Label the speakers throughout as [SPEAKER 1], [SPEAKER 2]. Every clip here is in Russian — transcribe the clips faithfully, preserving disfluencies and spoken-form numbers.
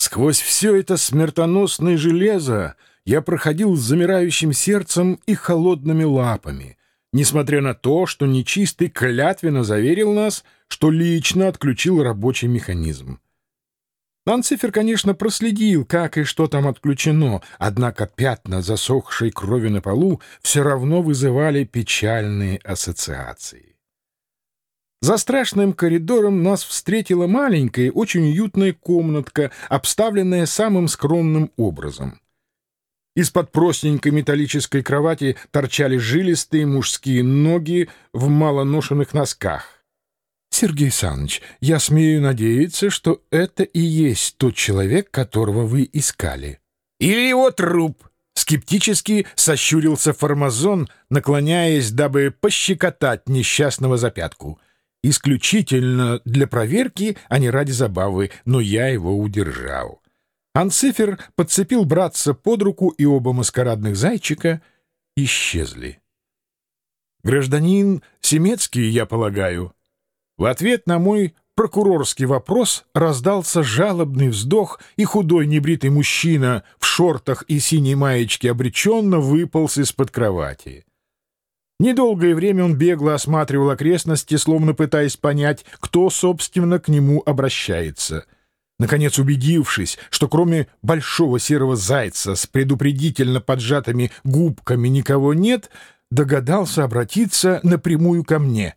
[SPEAKER 1] Сквозь все это смертоносное железо я проходил с замирающим сердцем и холодными лапами, несмотря на то, что нечистый клятвенно заверил нас, что лично отключил рабочий механизм. Анцифер, конечно, проследил, как и что там отключено, однако пятна засохшей крови на полу все равно вызывали печальные ассоциации. За страшным коридором нас встретила маленькая, очень уютная комнатка, обставленная самым скромным образом. Из-под простенькой металлической кровати торчали жилистые мужские ноги в малоношенных носках. «Сергей Саныч, я смею надеяться, что это и есть тот человек, которого вы искали». «Или его труп», — скептически сощурился Формазон, наклоняясь, дабы пощекотать несчастного за пятку. Исключительно для проверки, а не ради забавы, но я его удержал. Анцифер подцепил братца под руку, и оба маскарадных зайчика исчезли. «Гражданин Семецкий, я полагаю». В ответ на мой прокурорский вопрос раздался жалобный вздох, и худой небритый мужчина в шортах и синей маечке обреченно выполз из-под кровати. Недолгое время он бегло осматривал окрестности, словно пытаясь понять, кто, собственно, к нему обращается. Наконец, убедившись, что кроме большого серого зайца с предупредительно поджатыми губками никого нет, догадался обратиться напрямую ко мне.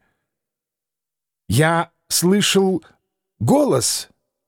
[SPEAKER 1] «Я слышал голос,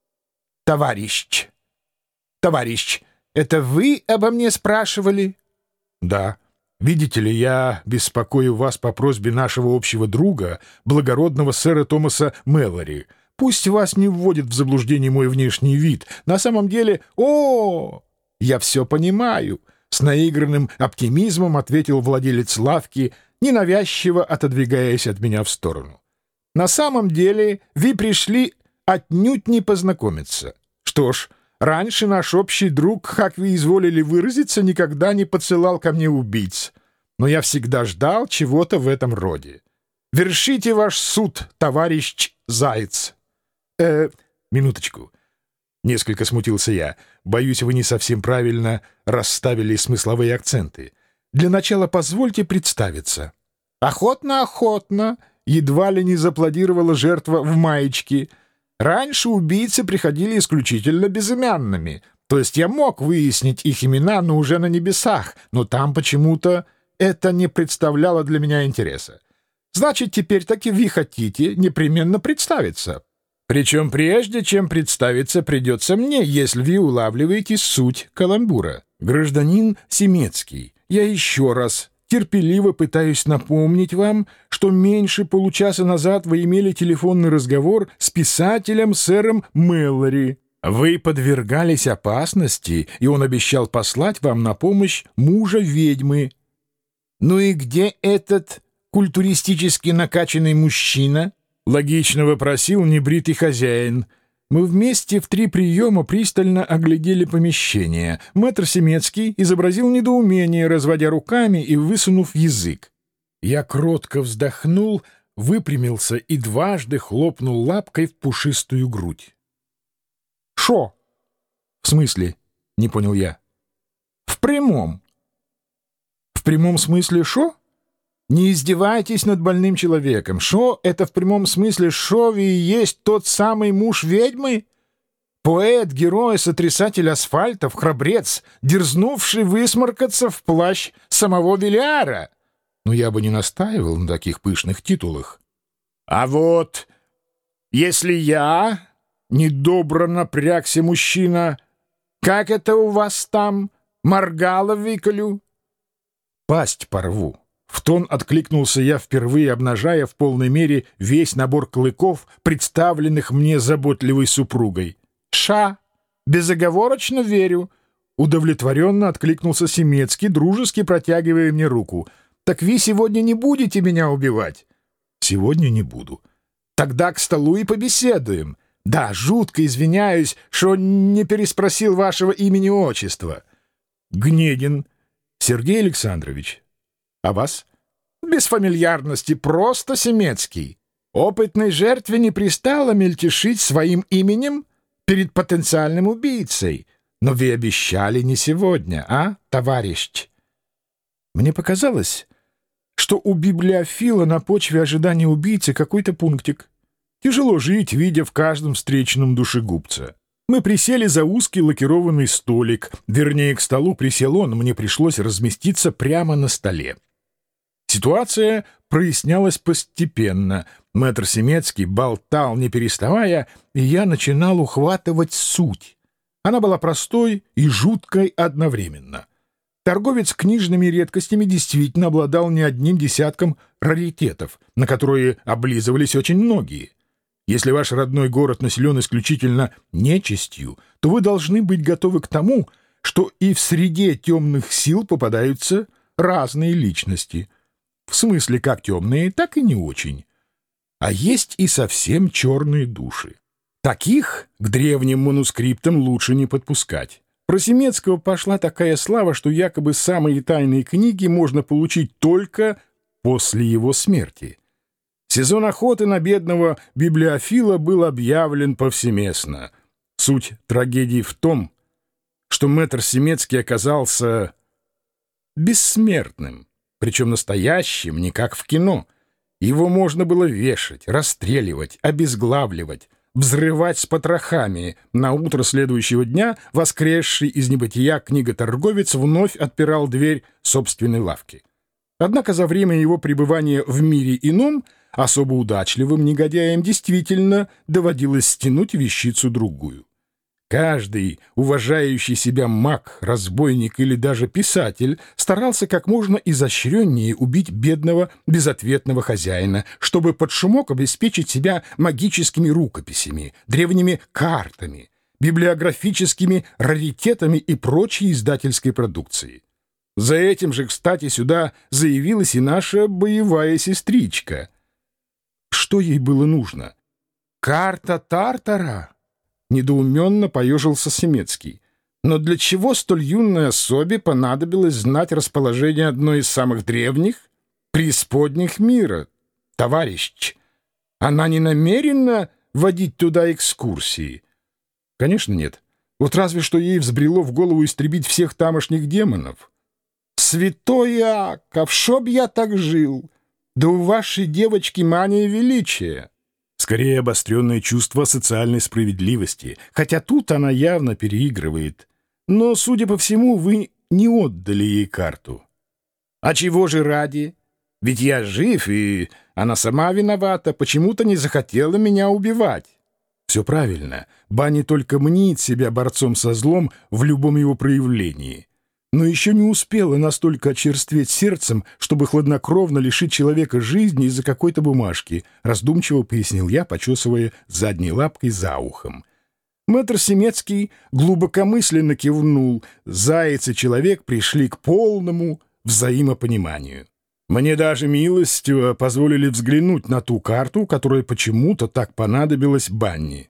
[SPEAKER 1] товарищ. Товарищ, это вы обо мне спрашивали?» «Да. Видите ли, я беспокою вас по просьбе нашего общего друга, благородного сэра Томаса Мэлори. Пусть вас не вводит в заблуждение мой внешний вид. На самом деле... О, я все понимаю!» С наигранным оптимизмом ответил владелец лавки, ненавязчиво отодвигаясь от меня в сторону. «На самом деле вы пришли отнюдь не познакомиться. Что ж, раньше наш общий друг, как вы изволили выразиться, никогда не подсылал ко мне убийц. Но я всегда ждал чего-то в этом роде. Вершите ваш суд, товарищ Заяц». «Э, минуточку». Несколько смутился я. Боюсь, вы не совсем правильно расставили смысловые акценты. Для начала позвольте представиться. «Охотно, охотно». Едва ли не зааплодировала жертва в маечке. Раньше убийцы приходили исключительно безымянными. То есть я мог выяснить их имена, но уже на небесах, но там почему-то это не представляло для меня интереса. Значит, теперь таки вы хотите непременно представиться. Причем прежде, чем представиться, придется мне, если вы улавливаете суть каламбура. Гражданин Семецкий, я еще раз терпеливо пытаюсь напомнить вам, что меньше получаса назад вы имели телефонный разговор с писателем сэром Мэлори. Вы подвергались опасности, и он обещал послать вам на помощь мужа ведьмы. Ну и где этот культуристически накачанный мужчина? Логично вопросил небритый хозяин. Мы вместе в три приема пристально оглядели помещение. Мэтр Семецкий изобразил недоумение, разводя руками и высунув язык. Я кротко вздохнул, выпрямился и дважды хлопнул лапкой в пушистую грудь. «Шо?» «В смысле?» — не понял я. «В прямом». «В прямом смысле шо?» «Не издевайтесь над больным человеком. Шо — это в прямом смысле шо вы и есть тот самый муж ведьмы? Поэт, герой, сотрясатель асфальтов, храбрец, дерзнувший высморкаться в плащ самого Велиара». Но я бы не настаивал на таких пышных титулах. «А вот если я...» — недобро напрягся мужчина. «Как это у вас там? Моргало выколю?» «Пасть порву». В тон откликнулся я, впервые обнажая в полной мере весь набор клыков, представленных мне заботливой супругой. «Ша! Безоговорочно верю!» Удовлетворенно откликнулся Семецкий, дружески протягивая мне руку. «Так вы сегодня не будете меня убивать?» «Сегодня не буду». «Тогда к столу и побеседуем. Да, жутко извиняюсь, что не переспросил вашего имени-отчества». «Гнедин Сергей Александрович». «А вас?» «Без фамильярности, просто Семецкий. Опытной жертве не пристало мельтешить своим именем. перед потенциальным убийцей. Но вы обещали не сегодня, а, товарищ? Мне показалось, что у библиофила на почве ожидания убийцы какой-то пунктик. Тяжело жить, видя в каждом встречном душегубца. Мы присели за узкий лакированный столик. Вернее, к столу присел он, мне пришлось разместиться прямо на столе. Ситуация прояснялась постепенно. Мэтр Семецкий болтал, не переставая, и я начинал ухватывать суть. Она была простой и жуткой одновременно. Торговец книжными редкостями действительно обладал не одним десятком раритетов, на которые облизывались очень многие. Если ваш родной город населен исключительно нечистью, то вы должны быть готовы к тому, что и в среде темных сил попадаются разные личности. В смысле как темные, так и не очень. А есть и совсем черные души. Таких к древним манускриптам лучше не подпускать. Про Семецкого пошла такая слава, что якобы самые тайные книги можно получить только после его смерти. Сезон охоты на бедного библиофила был объявлен повсеместно. Суть трагедии в том, что мэтр Семецкий оказался бессмертным, причем настоящим, не как в кино. Его можно было вешать, расстреливать, обезглавливать, взрывать с потрохами. На утро следующего дня воскресший из небытия книготорговец вновь отпирал дверь собственной лавки. Однако за время его пребывания в мире ином особо удачливым негодяям действительно доводилось стянуть вещицу другую. Каждый уважающий себя маг, разбойник или даже писатель старался как можно изощреннее убить бедного безответного хозяина, чтобы под шумок обеспечить себя магическими рукописями, древними картами, библиографическими раритетами и прочей издательской продукцией. За этим же, кстати, сюда заявилась и наша боевая сестричка. Что ей было нужно? Карта Тартара? Недоуменно поежился Семецкий. Но для чего столь юной особе понадобилось знать расположение одной из самых древних преисподних мира? Товарищ, она не намерена водить туда экскурсии? Конечно, нет. Вот разве что ей взбрело в голову истребить всех тамошних демонов. Святой Иаков, чтоб я так жил! Да у вашей девочки мания величия. Скорее обостренное чувство социальной справедливости, хотя тут она явно переигрывает. Но, судя по всему, вы не отдали ей карту. А чего же ради? Ведь я жив, и она сама виновата, почему-то не захотела меня убивать. Все правильно. Банни только мнит себя борцом со злом в любом его проявлении. Но еще не успела настолько очерстветь сердцем, чтобы хладнокровно лишить человека жизни из-за какой-то бумажки, раздумчиво пояснил я, почесывая задней лапкой за ухом. Мэтр Семецкий глубокомысленно кивнул. Заяц и человек пришли к полному взаимопониманию. Мне даже милостиво позволили взглянуть на ту карту, которая почему-то так понадобилась Банни.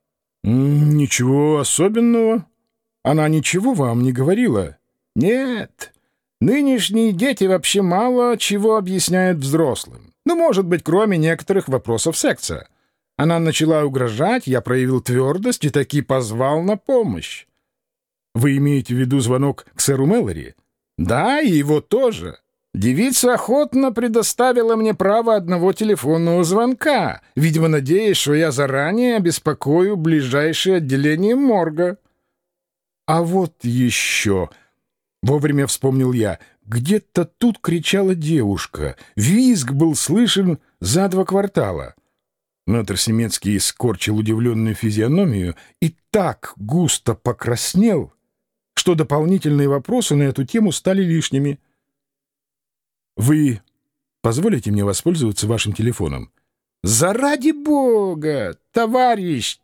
[SPEAKER 1] «Ничего особенного? Она ничего вам не говорила?» «Нет, нынешние дети вообще мало чего объясняют взрослым. Ну, может быть, кроме некоторых вопросов секса. Она начала угрожать, я проявил твердость и таки позвал на помощь». «Вы имеете в виду звонок к сэру Мэлори?» «Да, и его тоже. Девица охотно предоставила мне право одного телефонного звонка, видимо, надеясь, что я заранее обеспокою ближайшее отделение морга». «А вот еще...» Вовремя вспомнил я. Где-то тут кричала девушка. Визг был слышен за два квартала. Мэтр Семецкий скорчил удивленную физиономию и так густо покраснел, что дополнительные вопросы на эту тему стали лишними. «Вы позволите мне воспользоваться вашим телефоном?» «Заради бога, товарищ